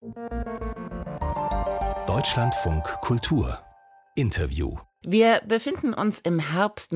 Deutschlandfunk Kultur Interview. Wir befinden uns im Herbst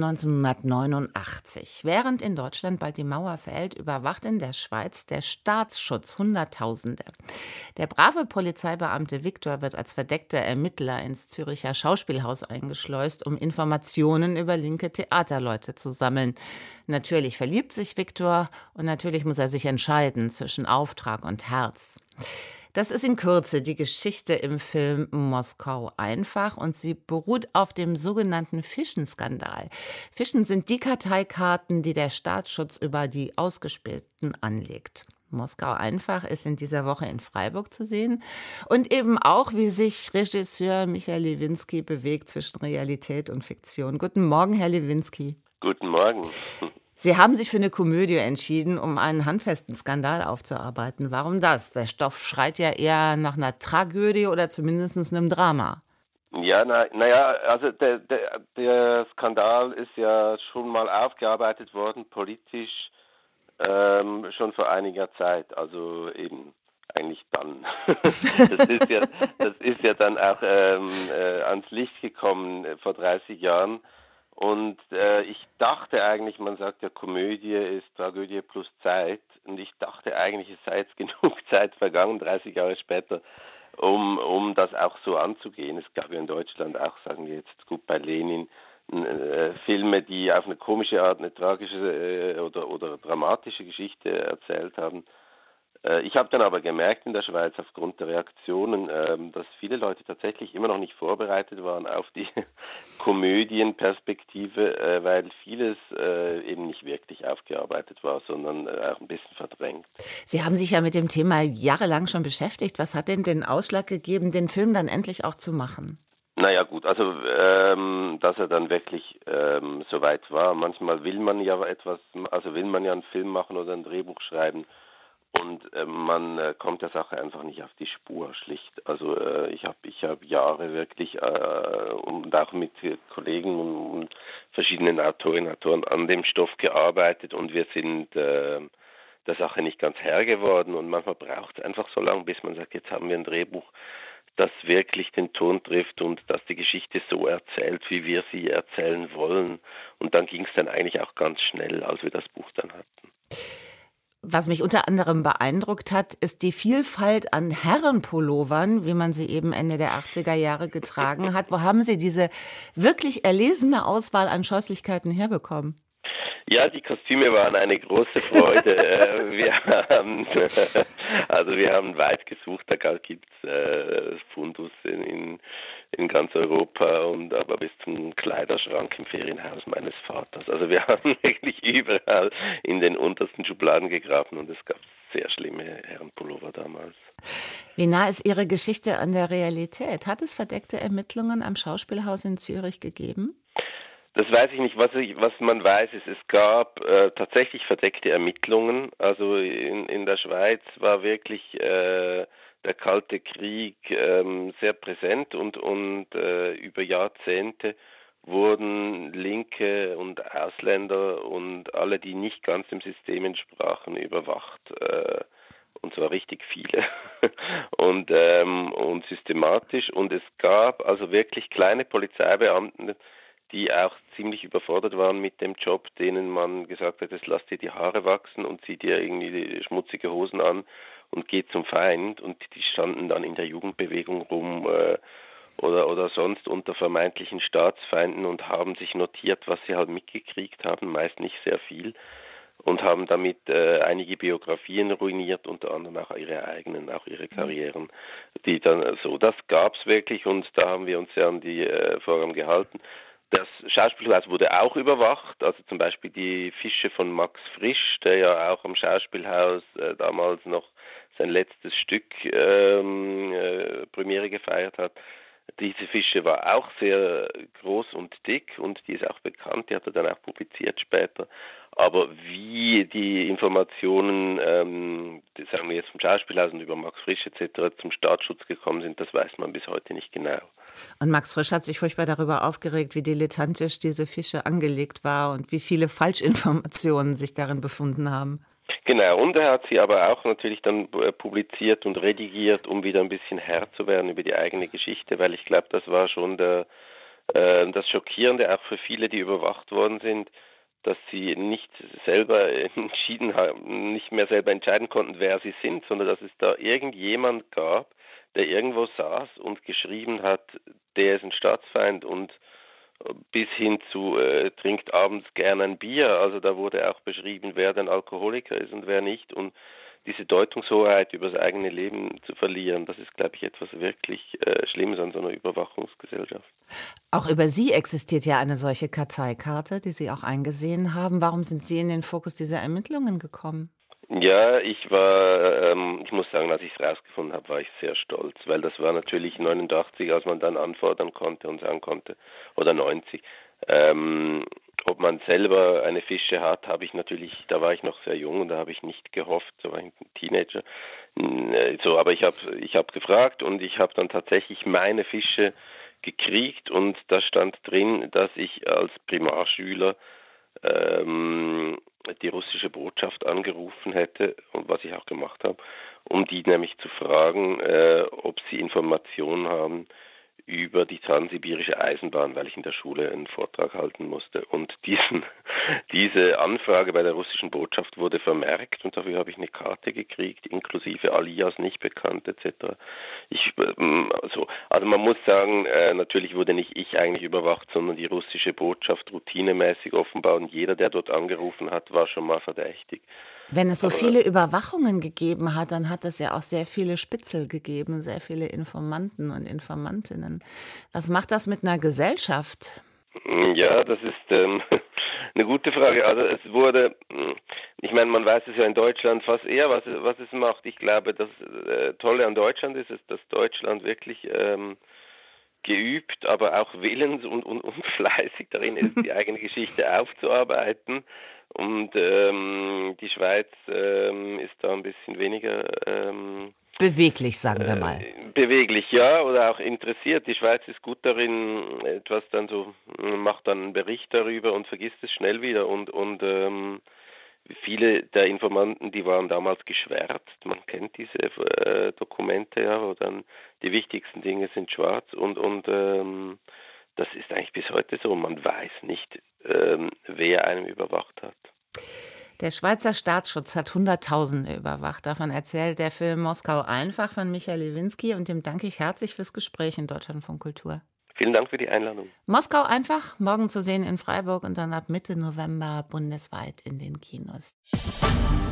1989. Während in Deutschland bald die Mauer fällt, überwacht in der Schweiz der Staatsschutz Hunderttausende. Der brave Polizeibeamte Viktor wird als verdeckter Ermittler ins Züricher Schauspielhaus eingeschleust, um Informationen über linke Theaterleute zu sammeln. Natürlich verliebt sich Viktor und natürlich muss er sich entscheiden zwischen Auftrag und Herz. Das ist in Kürze die Geschichte im Film Moskau einfach und sie beruht auf dem sogenannten Fischen-Skandal. Fischen sind die Karteikarten, die der Staatsschutz über die Ausgespähten anlegt. Moskau einfach ist in dieser Woche in Freiburg zu sehen und eben auch, wie sich Regisseur Michael Lewinsky bewegt zwischen Realität und Fiktion. Guten Morgen, Herr Lewinsky. Guten Morgen. Sie haben sich für eine Komödie entschieden, um einen handfesten Skandal aufzuarbeiten. Warum das? Der Stoff schreit ja eher nach einer Tragödie oder zumindest einem Drama. Ja, also der Skandal ist ja schon mal aufgearbeitet worden, politisch, schon vor einiger Zeit, also eben eigentlich dann. Das ist ja dann auch ans Licht gekommen vor 30 Jahren. Und ich dachte eigentlich, man sagt ja, Komödie ist Tragödie plus Zeit. Und ich dachte eigentlich, es sei jetzt genug Zeit vergangen, 30 Jahre später, um das auch so anzugehen. Es gab ja in Deutschland auch, sagen wir jetzt, gut bei Lenin, Filme, die auf eine komische Art eine tragische oder dramatische Geschichte erzählt haben. Ich habe dann aber gemerkt in der Schweiz aufgrund der Reaktionen, dass viele Leute tatsächlich immer noch nicht vorbereitet waren auf die Komödienperspektive, weil vieles eben nicht wirklich aufgearbeitet war, sondern auch ein bisschen verdrängt. Sie haben sich ja mit dem Thema jahrelang schon beschäftigt. Was hat denn den Ausschlag gegeben, den Film dann endlich auch zu machen? Naja gut, also dass er dann wirklich so weit war. Manchmal will man ja einen Film machen oder ein Drehbuch schreiben. Und man kommt der Sache einfach nicht auf die Spur, schlicht. Also ich hab Jahre wirklich und auch mit Kollegen und verschiedenen Autorinnen und Autoren an dem Stoff gearbeitet und wir sind der Sache nicht ganz Herr geworden. Und manchmal braucht es einfach so lange, bis man sagt, jetzt haben wir ein Drehbuch, das wirklich den Ton trifft und das die Geschichte so erzählt, wie wir sie erzählen wollen. Und dann ging es dann eigentlich auch ganz schnell, als wir das Buch dann hatten. Was mich unter anderem beeindruckt hat, ist die Vielfalt an Herrenpullovern, wie man sie eben Ende der 80er Jahre getragen hat. Wo haben Sie diese wirklich erlesene Auswahl an Scheußlichkeiten herbekommen? Ja, die Kostüme waren eine große Freude. Wir haben weit gesucht, da gibt es Fundus in ganz Europa und aber bis zum Kleiderschrank im Ferienhaus meines Vaters. Also wir haben wirklich überall in den untersten Schubladen gegraben und es gab sehr schlimme Herrenpullover damals. Wie nah ist Ihre Geschichte an der Realität? Hat es verdeckte Ermittlungen am Schauspielhaus in Zürich gegeben? Das weiß ich nicht. Was man weiß, ist, es gab tatsächlich verdeckte Ermittlungen. Also in der Schweiz war wirklich der Kalte Krieg sehr präsent und über Jahrzehnte wurden Linke und Ausländer und alle, die nicht ganz dem System entsprachen, überwacht. Und zwar richtig viele und systematisch. Und es gab also wirklich kleine Polizeibeamten, die auch ziemlich überfordert waren mit dem Job, denen man gesagt hat, jetzt lass dir die Haare wachsen und zieh dir irgendwie die schmutzige Hosen an und geh zum Feind. Und die standen dann in der Jugendbewegung rum oder sonst unter vermeintlichen Staatsfeinden und haben sich notiert, was sie halt mitgekriegt haben, meist nicht sehr viel. Und haben damit einige Biografien ruiniert, unter anderem auch ihre eigenen, auch ihre Karrieren. Die dann das gab's wirklich und da haben wir uns ja an die Vorgaben gehalten. Das Schauspielhaus wurde auch überwacht, also zum Beispiel die Fische von Max Frisch, der ja auch am Schauspielhaus damals noch sein letztes Stück Premiere gefeiert hat. Diese Fische war auch sehr groß und dick und die ist auch bekannt, die hat er dann auch publiziert später. Aber wie die Informationen, sagen wir jetzt vom Schauspielhaus und über Max Frisch etc. zum Staatsschutz gekommen sind, das weiß man bis heute nicht genau. Und Max Frisch hat sich furchtbar darüber aufgeregt, wie dilettantisch diese Fische angelegt war und wie viele Falschinformationen sich darin befunden haben. Genau, und er hat sie aber auch natürlich dann publiziert und redigiert, um wieder ein bisschen Herr zu werden über die eigene Geschichte, weil ich glaube, das war schon das Schockierende auch für viele, die überwacht worden sind, dass sie nicht selber entschieden haben, nicht mehr selber entscheiden konnten, wer sie sind, sondern dass es da irgendjemand gab, der irgendwo saß und geschrieben hat, der ist ein Staatsfeind und bis hin zu trinkt abends gern ein Bier. Also da wurde auch beschrieben, wer denn Alkoholiker ist und wer nicht. Und diese Deutungshoheit über das eigene Leben zu verlieren, das ist, glaube ich, etwas wirklich Schlimmes an so einer Überwachungsgesellschaft. Auch über Sie existiert ja eine solche Karteikarte, die Sie auch eingesehen haben. Warum sind Sie in den Fokus dieser Ermittlungen gekommen? Ja, ich muss sagen, als ich es rausgefunden habe, war ich sehr stolz, weil das war natürlich 89, als man dann anfordern konnte und sagen konnte, oder 90. Ähm, Ob man selber eine Fische hat, habe ich natürlich, da war ich noch sehr jung und da habe ich nicht gehofft, so war ich ein Teenager. So, aber ich hab gefragt und ich habe dann tatsächlich meine Fische gekriegt und da stand drin, dass ich als Primarschüler ähm, die russische Botschaft angerufen hätte und was ich auch gemacht habe, um die nämlich zu fragen, ob sie Informationen haben über die transsibirische Eisenbahn, weil ich in der Schule einen Vortrag halten musste. Und diese Anfrage bei der russischen Botschaft wurde vermerkt und dafür habe ich eine Karte gekriegt, inklusive Alias nicht bekannt etc. Also man muss sagen, natürlich wurde nicht ich eigentlich überwacht, sondern die russische Botschaft routinemäßig offenbar und jeder, der dort angerufen hat, war schon mal verdächtig. Wenn es so Aber viele Überwachungen gegeben hat, dann hat es ja auch sehr viele Spitzel gegeben, sehr viele Informanten und Informantinnen. Was macht das mit einer Gesellschaft? ja, das ist eine gute Frage. Also es wurde, ich meine, man weiß es ja in Deutschland fast eher, was es macht. Ich glaube, das Tolle an Deutschland ist, dass Deutschland wirklich geübt, aber auch willens und fleißig darin ist, die eigene Geschichte aufzuarbeiten. Und die Schweiz ist da ein bisschen weniger Beweglich, sagen wir mal. beweglich, ja, oder auch interessiert. Die Schweiz ist gut darin, etwas dann so, macht dann einen Bericht darüber und vergisst es schnell wieder. Und viele der Informanten, die waren damals geschwärzt. Man kennt diese Dokumente ja, wo dann die wichtigsten Dinge sind schwarz und das ist eigentlich bis heute so. Man weiß nicht, wer einen überwacht hat. Der Schweizer Staatsschutz hat Hunderttausende überwacht. Davon erzählt der Film Moskau einfach von Michael Lewinsky und dem danke ich herzlich fürs Gespräch in Deutschlandfunk Kultur. Vielen Dank für die Einladung. Moskau einfach, morgen zu sehen in Freiburg und dann ab Mitte November bundesweit in den Kinos.